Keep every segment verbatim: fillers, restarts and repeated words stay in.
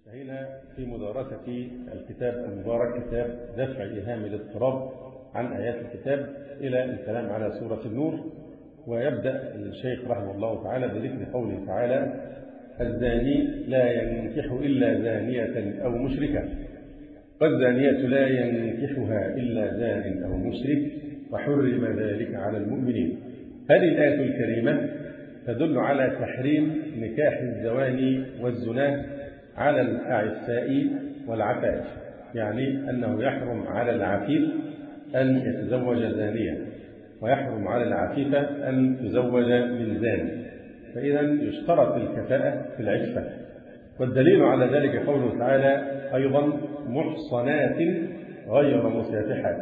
انتهينا في مدارسة الكتاب المبارك كتاب دفع إيهام الاضطراب عن آيات الكتاب إلى الكلام على سورة النور. ويبدأ الشيخ رحمه الله تعالى بذكر قوله تعالى: الزاني لا ينكح إلا زانية أو مشركة، والزانية لا ينكحها إلا زان أو مشرك، وحرم ذلك على المؤمنين. هذه الآية الكريمة تدل على تحريم نكاح الزواني والزنا على الأعفاء والعفائف، يعني أنه يحرم على العفيف أن يتزوج زانية، ويحرم على العفيفة أن تزوج من زان، فإذا يشترط الكفاءة في العفة. والدليل على ذلك قوله تعالى أيضا: محصنات غير مسافحات،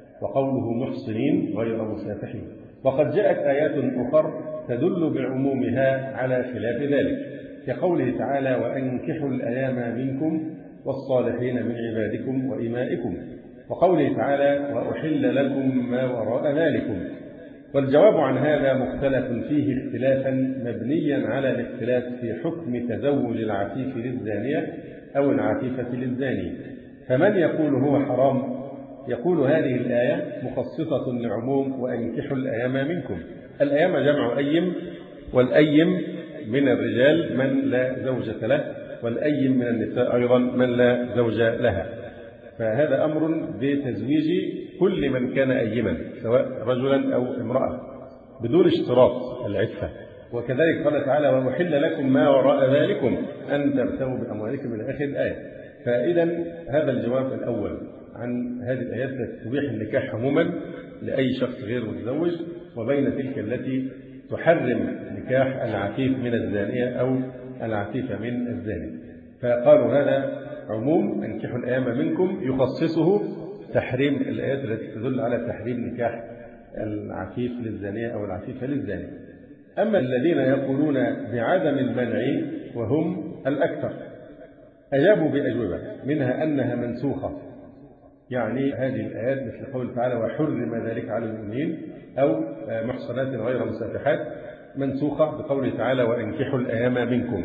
وقوله محصنين غير مسافحين. وقد جاءت آيات أخرى تدل بعمومها على خلاف ذلك، كقوله تعالى: وأنكحوا الأيام منكم والصالحين من عبادكم وإمائكم، وقوله تعالى: وأحل لكم ما وراء ذلكم. والجواب عن هذا مختلف فيه اختلافا مبنيا على الاختلاف في حكم تزوج العفيف للزانية أو العفيفة للزاني. فمن يقول هو حرام يقول هذه الآية مخصصة لعموم وأنكحوا الأيام منكم. الأيام جمع أيم، والأيم من الرجال من لا زوجة له، والأيم من النساء أيضا من لا زوج لها. فهذا أمر بتزويج كل من كان أيما سواء رجلا أو امرأة بدون اشتراط العفة. وكذلك قال تعالى: وأحل لكم ما وراء ذلكم أن تبتغوا بأموالكم إلى آخر الآية. فإذا هذا الجواب الأول عن هذه الآيات التي تبيح النكاح عموما لأي شخص غير متزوج، وبين تلك التي تحرم نكاح العفيف من الزانية أو العفيفة من الزاني. فقالوا هذا عموم أنكحوا الأيام منكم يخصصه تحريم الآيات التي تدل على تحريم نكاح العفيف للزانية أو العفيفة للزاني. أما الذين يقولون بعدم المنع وهم الأكثر أجابوا بأجوبة، منها أنها منسوخة، يعني هذه الآيات مثل قول تعالى: وحرم ذلك على المؤمنين، أو محصنات غير مسافحات، منسوخة بقول تعالى: وأنكحوا الأيام منكم.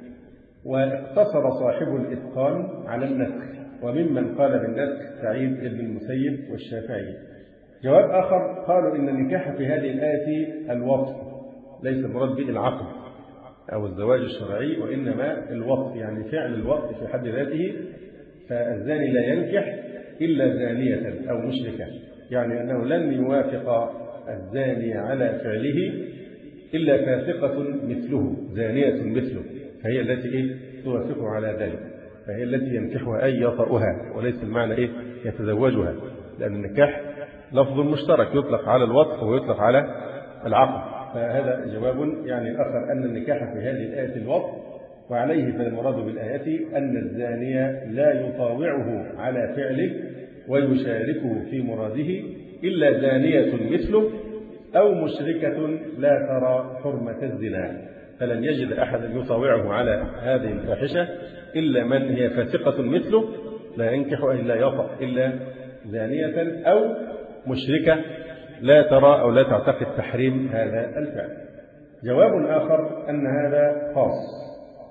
واقتصر صاحب الإتقان على النسخ، وممن قال بالنسخ سعيد بن المسيب والشافعي. جواب آخر قالوا إن النكاح في هذه الآية الوطء، ليس المراد به العقد أو الزواج الشرعي، وإنما الوطء، يعني فعل الوطء في حد ذاته. فالزاني لا ينكح إلا زانية أو مشركة، يعني أنه لن يوافق الزاني على فعله إلا فاسقة مثله، زانية مثله، فهي التي إيه توافقه على ذلك، فهي التي ينكحها أي يطأها، وليس المعنى إيه يتزوجها، لأن النكاح لفظ مشترك يطلق على الوطء ويطلق على العقد. فهذا جواب يعني آخر أن النكاح في هذه الآية الوطء، وعليه فالمراد بالآية أن الزانية لا يطاوعه على فعله ويشاركه في مراده إلا زانية مثله أو مشركة لا ترى حرمة الزنا، فلن يجد أحد يطاوعه على هذه الفاحشة إلا من هي فاسقة مثله لا ينكح إلا يطأ إلا زانية أو مشركة لا ترى أو لا تعتقد تحريم هذا الفعل. جواب آخر أن هذا خاص،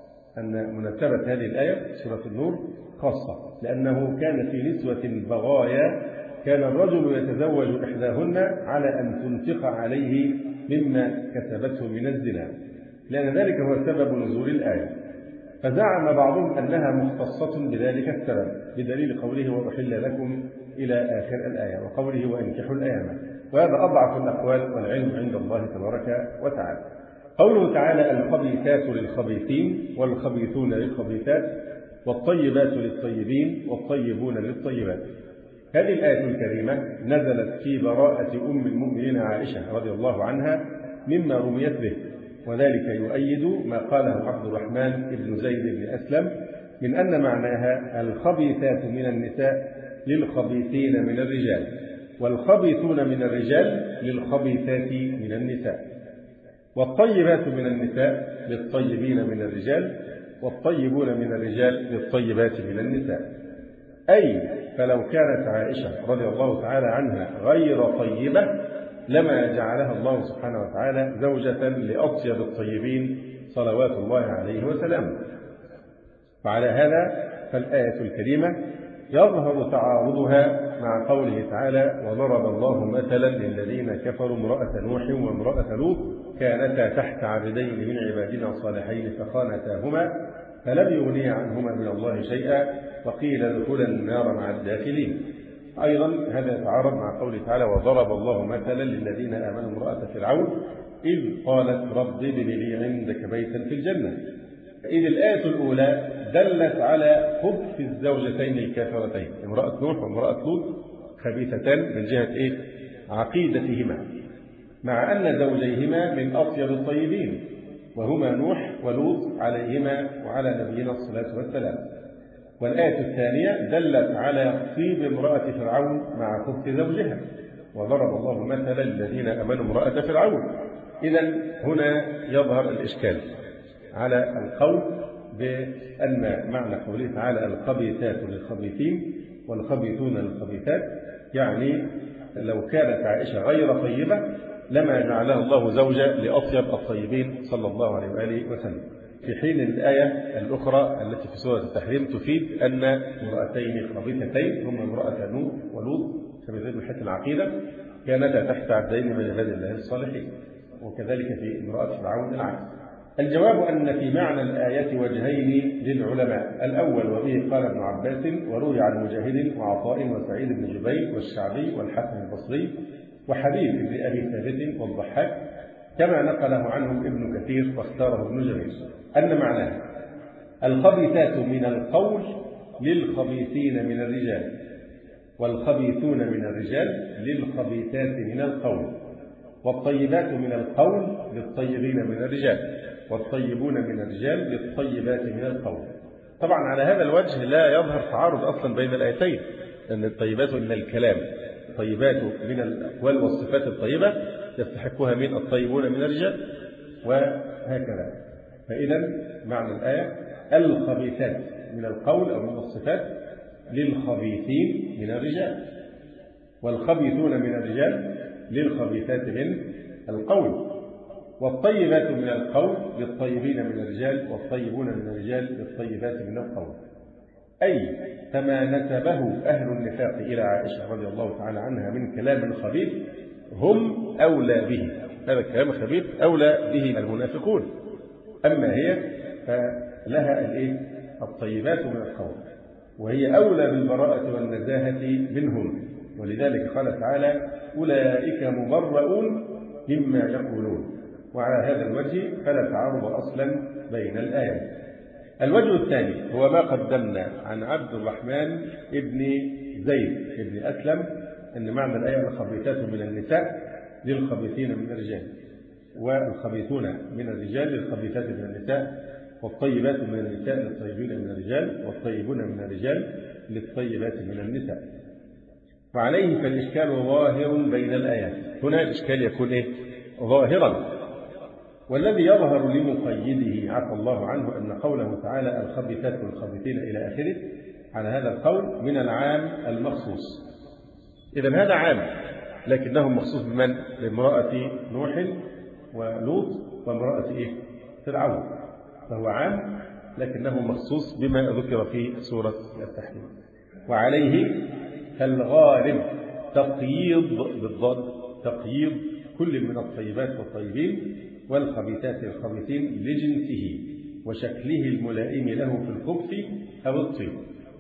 أن مناسبة هذه الآية سورة النور خاصة، لأنه كان في نسوة بغايا كان الرجل يتزوج إحداهن على أن تنفق عليه مما كسبته من الزنا، لأن ذلك هو سبب نزول الآية. فزعم بعضهم أنها مختصة بذلك السبب بدليل قوله: وأحل لكم إلى آخر الآية، وقوله: وأنكحوا الأيام. وهذا أضعف الأقوال، والعلم عند الله تبارك وتعالى. قوله تعالى: الخبيثات للخبيثين والخبيثون للخبيثات والطيبات للطيبين والطيبون للطيبات. هذه الآية الكريمة نزلت في براءة أم المؤمنين عائشة رضي الله عنها مما رميت به، وذلك يؤيد ما قاله عبد الرحمن بن زيد بن أسلم من أن معناها الخبيثات من النساء للخبيثين من الرجال، والخبيثون من الرجال للخبيثات من النساء، والطيبات من النساء للطيبين من الرجال، والطيبون من الرجال للطيبات من النساء. أي فلو كانت عائشة رضي الله تعالى عنها غير طيبة لما جعلها الله سبحانه وتعالى زوجة لأطيب الطيبين صلوات الله عليه وسلم. وعلى هذا فالآية الكريمة يظهر تعارضها مع قوله تعالى: وضرب الله مثلا للذين كفروا امرأة نوح وامرأة لوط كانتا تحت عبدين من عبادنا صالحين فخانتاهما فلم يغنيا عنهما من الله شيئا وقيل ادخلا النار مع الداخلين. أيضا هذا يتعارض مع قوله تعالى: وضرب الله مثلا للذين آمنوا امرأة فرعون إذ قالت رب ابن لي عندك بيتا في الجنة. إذ الآية الأولى دلت على خبث الزوجتين الكافرتين امرأة نوح وامرأة لوط خبيثتان من جهة إيه؟ عقيدتهما، مع أن زوجيهما من أطيب الطيبين وهما نوح ولوط عليهما وعلى نبينا الصلاة والسلام. والآية الثانية دلت على طيب امرأة فرعون مع خبث زوجها، وضرب الله مثلا للذين آمنوا امرأة فرعون. إذن هنا يظهر الإشكال على القول بأن معنى قوله تعالى: الخبيثات للخبيثين والخبيثون للخبيثات، يعني لو كانت عائشة غير طيبة لما جعلها الله زوجة لأطيب الطيبين صلى الله عليه وآله وسلم، في حين الآية الأخرى التي في سورة التحريم تفيد أن امرأتين خبيثتين هما امرأة نوح ولوط خبيثتين من حيث العقيدة كانتا تحت عبدين من عباد الله الصالحين، وكذلك في امرأة فرعون العكس. الجواب أن في معنى الآية وجهين للعلماء: الأول وبه قال ابن عباس وروي عن مجاهد وعطاء وسعيد بن جبير والشعبي والحسن البصري وحبيب بن أبي ثابت والضحاك، كما نقله عنهم ابن كثير واختاره ابن جرير، أن معناه: الخبيثات من القول للخبيثين من الرجال، والخبيثون من الرجال للخبيثات من القول، والطيبات من القول للطيبين من الرجال، والطيبون من الرجال للطيبات من القول. طبعا على هذا الوجه لا يظهر تعارض أصلا بين الآيتين، أن الطيبات من الكلام الطيبات من الأقوال والصفات الطيبة يستحقها من الطيبون من الرجال وهكذا. فإذا معنى الآية: الخبيثات من القول أو من الصفات للخبيثين من الرجال، والخبيثون من الرجال للخبيثات من القول، والطيبات من القول للطيبين من الرجال، والطيبون من الرجال للطيبات من القول. أي كما نسبه أهل النفاق إلى عائشة رضي الله تعالى عنها من كلام خبيث هم أولى به، هذا الكلام الخبيث أولى به المنافقون، أما هي فلها الإيه؟ الطيبات من القول، وهي أولى بالبراءة والنزاهة منهم، ولذلك قال تعالى: أولئك مبرؤون مما يقولون. وعلى هذا الوجه فلا تعارض أصلا بين الآيات. الوجه الثاني هو ما قدمنا عن عبد الرحمن ابن زيد ابن أسلم أن معنى الآية: الخبيثات من النساء للخبيثين من الرجال، والخبيثون من الرجال للخبيثات من النساء، والطيبات من النساء للطيبين من الرجال، والطيبون من الرجال للطيبات من النساء. وعليه فالإشكال ظاهر بين الآيات. هنا الإشكال يكون إيه؟ ظاهرا. والذي يظهر لمقيده عفى الله عنه أن قوله تعالى: الخبيثات والخبيثين إلى آخره على هذا القول من العام المخصوص. إذن هذا عام، لكنه مخصوص بمن؟ بامرأة نوح ولوط وامرأة إيه؟ فرعون، فهو عام لكنه مخصوص بما ذكر في سورة التحريم. وعليه فالغالب تقييض بالضاد، تقييض كل من الطيبات والطيبين والخبيثات الخبيثين لجنسه وشكله الملائم له في الخبث أو الطيب،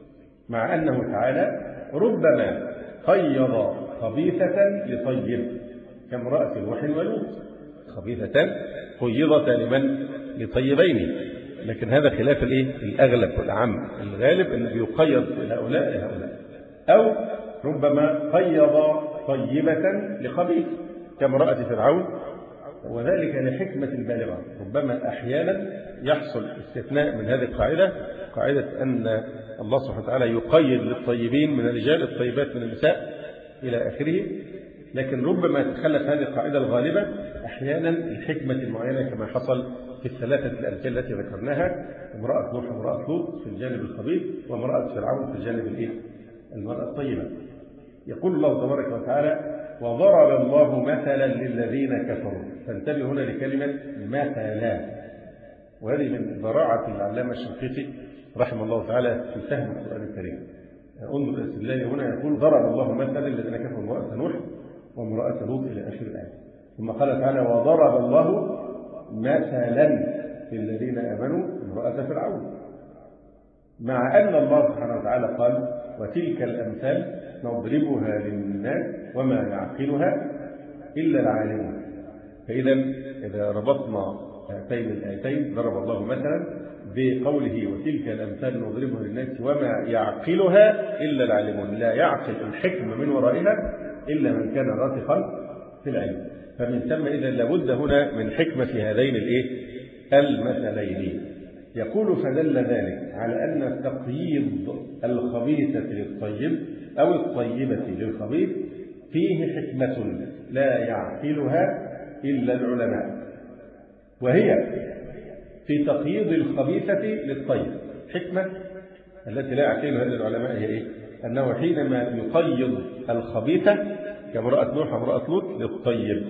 مع أنه تعالى ربما قيض خبيثة لطيب كامرأة نوح ولوط، خبيثة قيضت لمن؟ لطيبين، لكن هذا خلاف الإيه؟ الأغلب والعام. الغالب أنه يقيض لهؤلاء لهؤلاء، أو ربما قيض طيبة لخبيث كامرأة فرعون، وذلك لحكمة بالغة. ربما أحيانا يحصل استثناء من هذه القاعدة، قاعدة أن الله سبحانه وتعالى يقيد للطيبين من الرجال الطيبات من النساء إلى آخره، لكن ربما تخلف هذه القاعدة الغالبة أحيانا الحكمة المعينة كما حصل في الثلاثة الأمثلة التي ذكرناها: امرأة نوح وامرأة لوط في الجانب الخبيث، وامرأة فرعون في الجانب الإيه؟ المرأة الطيبة. يقول الله تبارك وتعالى: وضرب الله مثلا للذين كفروا. فانتبه هنا لكلمة مثلا، وهذه من براعة العلامة الشنقيطي رحمه الله تعالى في فهم القرآن الكريم. انظر إلى الاستدلال هنا، يقول ضرب الله مثلا الذين كفروا امرأة نوح وامرأة لوط إلى آخر الآية. ثم قال تعالى وضرب الله مثلا للذين آمنوا امرأة فرعون، مع أن الله سبحانه وتعالى قال وتلك الأمثال نضربها للناس وما يعقلها إلا العالمون. فإذا إذا ربطنا هاتين الآيتين ضرب الله مثلا بقوله وتلك الأمثال نضربها للناس وما يعقلها إلا العالمون، لا يعقل الحكمة من ورائها إلا من كان راسخا في العلم. فمن ثم إذا لابد هنا من حكمة في هذين الإيه المثلين. يقول فدل ذلك على أن تقييض الخبيثة للطيب أو الطيبة للخبيث فيه حكمة لا يعقلها إلا العلماء، وهي في تقييض الخبيثة للطيب. حكمة التي لا يعقلها إلا العلماء هي إيه؟ أنه حينما يقيض الخبيثة كامرأة نوح وامرأة لوط للطيب،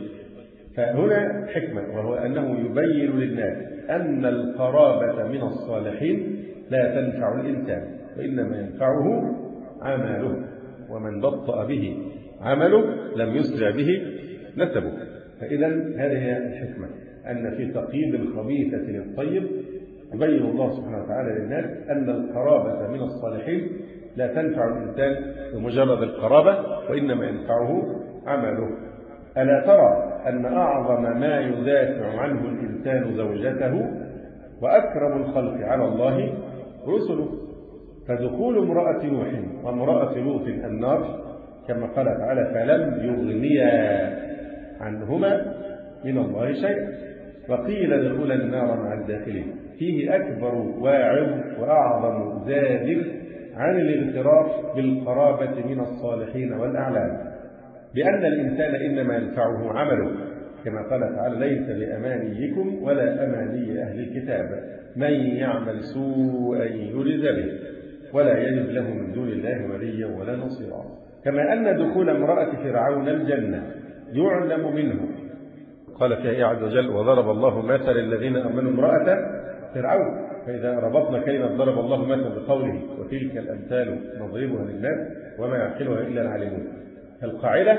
فهنا حكمة، وهو أنه يبين للناس أن القرابة من الصالحين لا تنفع الإنسان، وإنما ينفعه عمله، ومن بطأ به عمله لم يسرع به نسبه. فإذا هذه هي الحكمة، أن في تقييد الخبيثة للطيب يبين الله سبحانه وتعالى للناس أن القرابة من الصالحين لا تنفع الإنسان بمجرد القرابة، وإنما ينفعه عمله. ألا ترى أن أعظم ما يدافع عنه الإنسان زوجته، وأكرم الخلق على الله رسله، فدخول امرأة نوح وامرأة لوط النار كما قال تعالى فلم يغنيا عنهما من الله شيئا وقيل ادخلا النار مع الداخلين، فيه أكبر واعظ وأعظم زاجر عن الاغترار بالقرابة من الصالحين والأعلام، بأن الإنسان إنما ينفعه عمله، كما قال تعالى ليس بأمانيكم ولا أماني أهل الكتاب من يعمل سوءا يجز به ولا يجد له من دون الله وليا ولا نصيرا. كما أن دخول امرأة فرعون الجنة يعلم منه، قال فيها عز وجل وضرب الله مثل الذين آمنوا امرأة فرعون. فإذا ربطنا كلمة ضرب الله مثلا بقوله وتلك الأمثال نضربها للناس وما يعقلها إلا العالمون، القاعدة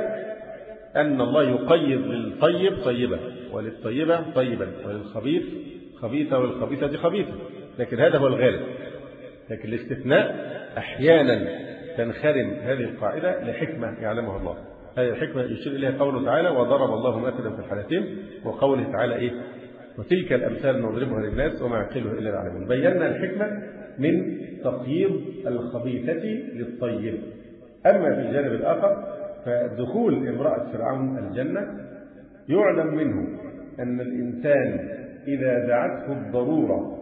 أن الله يقيض للطيب طيبة وللطيبة طيبا وللخبيث خبيثة وللخبيثة خبيثة، لكن هذا هو الغالب. لكن الاستثناء أحيانا تنخرم هذه القاعدة لحكمة يعلمها الله. هذه الحكمة يشير إليها قوله تعالى وضرب الله مثلا في الحالتين، وقوله تعالى إيه وتلك الأمثال نضربها للناس وما يعقلها إلا العالمون. بينا الحكمة من تقييض الخبيثة للطيب. أما في الجانب الآخر فدخول امرأة فرعون الجنة يعلم منه أن الإنسان إذا دعته الضرورة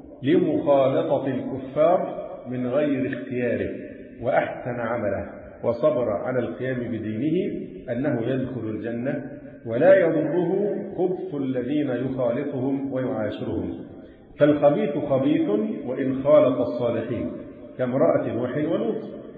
لمخالطة الكفار من غير اختياره وأحسن عمله وصبر على القيام بدينه أنه يدخل الجنة ولا يضره خبث الذين يخالطهم ويعاشرهم. فالخبيث خبيث وإن خالط الصالحين كامرأة نوح ولوط،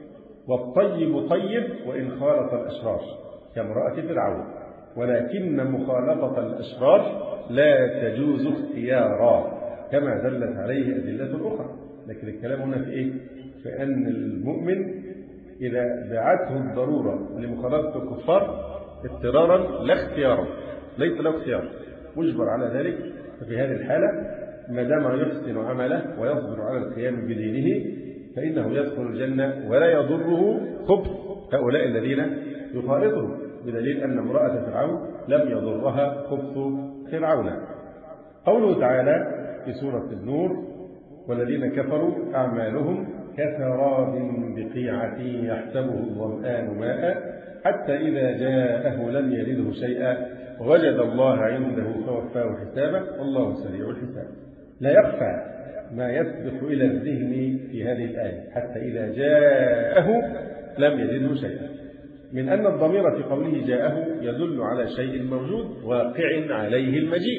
والطيب طيب وإن خالط الأشرار كامرأة فرعون، ولكن مخالطة الأشرار لا تجوز اختيارا كما دلت عليه أدلة أخرى. لكن الكلام هنا في إيه؟ في أن المؤمن إذا دعته الضرورة لمخالطة الكفار اضطرارا لا اختيارا، ليس له اختيار، مجبر على ذلك. ففي هذه الحالة ما دام يحسن عمله ويصبر على القيام بدينه فإنه يدخل الجنة ولا يضره خبث هؤلاء الذين يخالطهم، بدليل أن امرأة فرعون لم يضرها خبث فرعون. قوله تعالى في سورة النور والذين كفروا أعمالهم كسراب بقيعة يحسبه الظمآن ماء حتى إذا جاءه لم يجده شيئا ووجد الله عنده فوفاه حسابه والله سريع الحساب. لا يخفى ما يسبق إلى الذهن في هذه الآية حتى إذا جاءه لم يجده شيئا، من أن الضمير في قوله جاءه يدل على شيء موجود واقع عليه المجيء.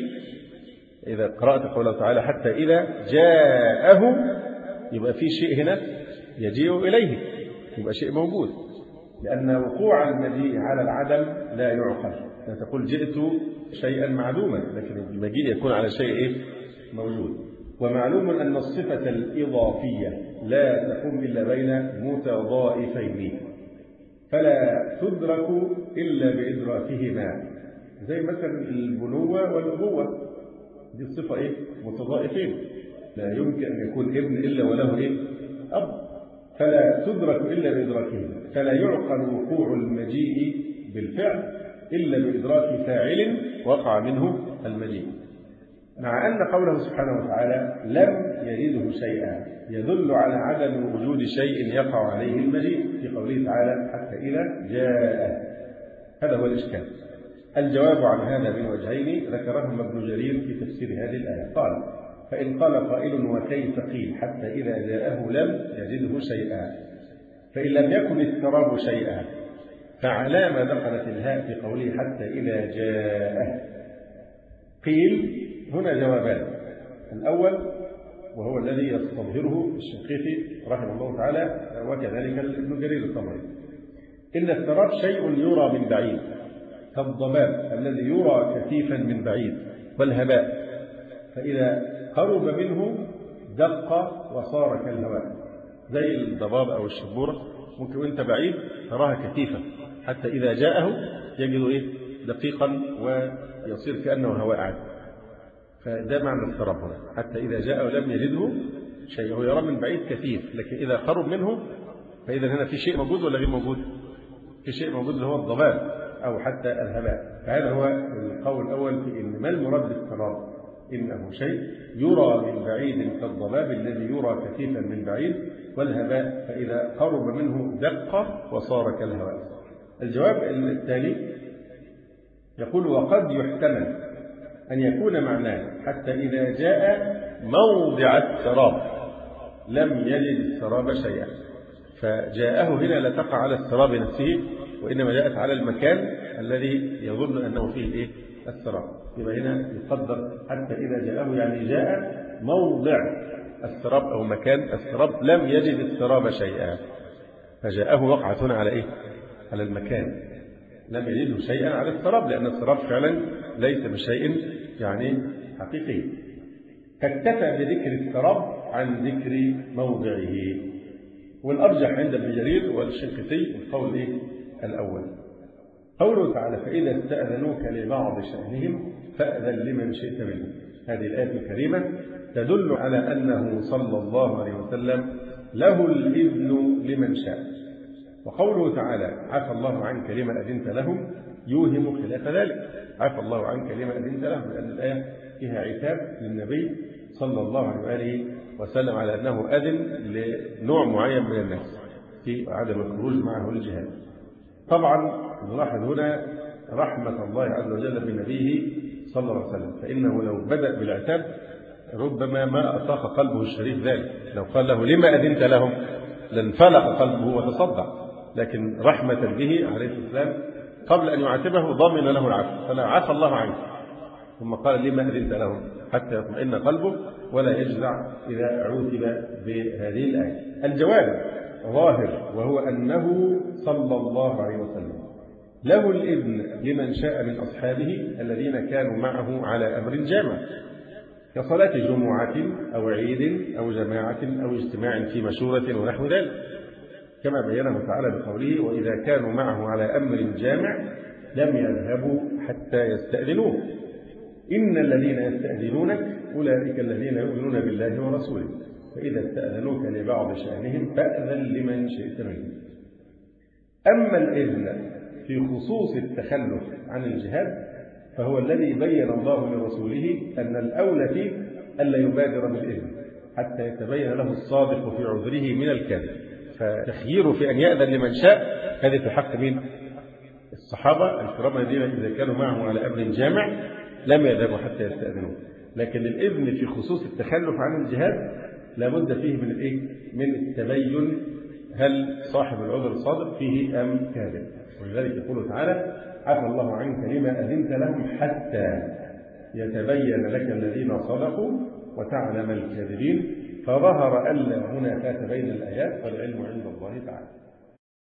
إذا قرأت قوله تعالى حتى إذا جاءه يبقى في شيء هنا يجيء إليه، يبقى شيء موجود، لأن وقوع المجيء على العدم لا يعقل. لا تقول جئت شيئا معدوما، لكن المجيء يكون على شيء إيه؟ موجود. ومعلوم أن الصفة الإضافية لا تقوم إلا بين متضائفين، فلا تدرك إلا بإدراكهما، زي مثلا البنوة والأبوة، دي الصفة إيه؟ متضائفين، لا يمكن أن يكون ابن إلا وله إيه؟ أب، فلا تدرك إلا بإدراكهما، فلا يعقل وقوع المجيء بالفعل إلا بإدراك فاعل وقع منه المجيء، مع أن قوله سبحانه وتعالى لم يلده شيئا يدل على عدم وجود شيء يقع عليه المجيء في قوله تعالى حتى إذا جاء. هذا هو الإشكال. الجواب عن هذا من وجهين ذكرهما ابن جرير في تفسير هذه الآية. قال: فإن قال قائل وكيف قيل حتى إذا جاءه لم يجده شيئا، فإن لم يكن الثراب شيئا فعلى ما دخلت الهاء في قوله حتى إذا جاءه؟ قيل هنا جوابان. الأول وهو الذي يستظهره الشنقيطي رحمه الله تعالى وكذلك ابن جرير الطبري، إن الثراب شيء يرى من بعيد كالضباب الذي يرى كثيفا من بعيد، والهباء فإذا قرب منه دق وصار كالهواء، زي الضباب أو الشبورة ممكن وانت بعيد تراها كثيفة حتى إذا جاءه يجد إيه؟ دقيقا ويصير كأنه هواء عادي. فده معنى الثراب هنا، حتى إذا جاءه لم يجده شيء، هو يرى من بعيد كثيف لكن إذا قرب منه فإذا هنا في شيء موجود ولا غير موجود؟ في شيء موجود اللي هو الضباب أو حتى الهباء. فهذا هو القول الأول في إن ما المراد بالثراب، إنه شيء يرى من بعيد كالضباب الذي يرى كثيفا من بعيد، والهباء فإذا قرب منه دق وصار كالهواء. الجواب الثاني يقول: وقد يحتمل أن يكون معناه حتى إذا جاء موضع السراب لم يجد السراب شيئا، فجاءه هنا لا تقع على السراب نفسه وإنما جاءت على المكان الذي يظن أنه فيه إيه؟ السراب. يبقى هنا يقدر حتى إذا جاءه يعني جاء موضع السراب أو مكان السراب لم يجد السراب شيئا، فجاءه وقعت هنا على إيه؟ على المكان، لم يجده شيئا على السراب، لأن السراب فعلا ليس بشيء يعني حقيقي، فاكتفى بذكر السراب عن ذكر موضعه. والأرجح عند ابن جرير والشنقيطي القول إيه؟ الأول. قوله تعالى: فإذا استأذنوك لبعض شأنهم فأذن لمن شئت منهم. هذه الآية الكريمة تدل على أنه صلى الله عليه وسلم له الإذن لمن شاء. وقوله تعالى: عفى الله عنك لما أذنت لهم يوهم خلاف ذلك. عفى الله عنك لما أذنت لهم، لأن الآية فيها عتاب للنبي صلى الله عليه وآله وسلم على أنه أذن لنوع معين من الناس في عدم الخروج معه للجهاد. طبعا نلاحظ هنا رحمة الله عز وجل بنبيه صلى الله عليه وسلم، فإنه لو بدأ بالعتاب ربما ما أطاق قلبه الشريف ذلك، لو قال له لما أذنت لهم لانفلق قلبه وتصدع، لكن رحمة به عليه السلام قبل أن يعاتبه ضمن له العفو، فلا عفى الله عنه ثم قال لما أذنت لهم حتى يطمئن قلبه ولا يجزع إذا عوتب بهذه الآية. الجواب ظاهر، وهو أنه صلى الله عليه وسلم له الإذن لمن شاء من أصحابه الذين كانوا معه على أمر جامع كصلاة جمعة أو عيد أو جماعة أو اجتماع في مشورة ونحو ذلك، كما بينه تعالى بقوله: وإذا كانوا معه على أمر جامع لم يذهبوا حتى يستأذنوه إن الذين يستأذنونك أولئك الذين يؤمنون بالله ورسوله فإذا استأذنوك لبعض شأنهم فأذن لمن شئت منهم. أما الإذن في خصوص التخلف عن الجهاد فهو الذي بين الله لرسوله أن الأولى فيه ألا يبادر بالإذن حتى يتبين له الصادق في عذره من الكاذب، فتخييره في أن يأذن لمن شاء هذه في حق من الصحابة الكرام الذين إذا كانوا معه على أمر جامع لم يذهبوا حتى يستأذنوه. لكن الإذن في خصوص التخلف عن الجهاد لابد فيه من الإيه؟ من التبين هل صاحب العذر صادق فيه أم كاذب. ولذلك يقول تعالى: عفى الله عنك لما أذنت لهم حتى يتبين لك الذين صدقوا وتعلم الكاذبين. فظهر ألا منافاة بين الآيات والعلم عند الله تعالى.